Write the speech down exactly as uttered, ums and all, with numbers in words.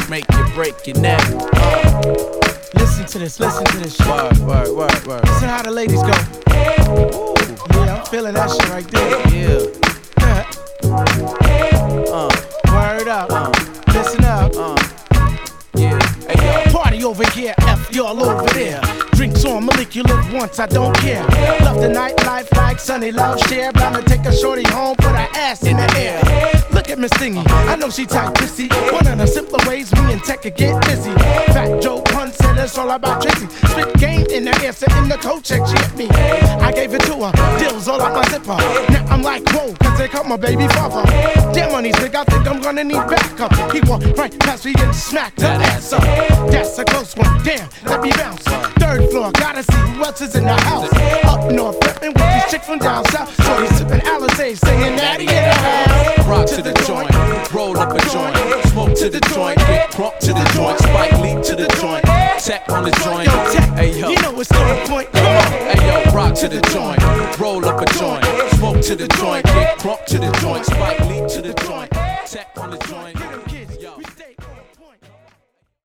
make you break your neck. Uh. Listen to this, listen to this shit. Word, word, word, word. Listen how the ladies go. Ooh, yeah, I'm feeling that shit right there. Yeah. uh. Word up. Uh. Listen up. Uh. Yeah. Hey, yo. Party over here, F y'all over there. Drinks on Malik, you live once, I don't care. Love the nightlife like Sunny Love Share. Bound to take a shorty home, put her ass in the air. Look at Miss Thingy, I know she tight pussy. One of the simpler ways me and Tech could get busy. Fat Joe Pun said it's all about Tracy. Spit game in the air, sitting the coat check, she hit me. I gave it to her, deals all out my zipper. Now I'm like, whoa, cause they cut my baby father. Damn money's big, I think I'm gonna need backup. He walked right past me and smacked her ass up. That's a close one, damn, let me bounce. Third floor, gotta see who else is in the house. Up north, flipping with these chicks from down south. So he's sipping Alizé, saying Natty in the house. Rock to the joint, roll up a joint, smoke to the joint, get crunk to the joint, Spike leap to the joint, Tech on the joint. Yo, Tech, hey yo, you know what's on point. Come on, hey yo, rock to the joint, roll up a joint, smoke to the joint, get crunk to the joint, Spike leap to the joint, Tech on the joint.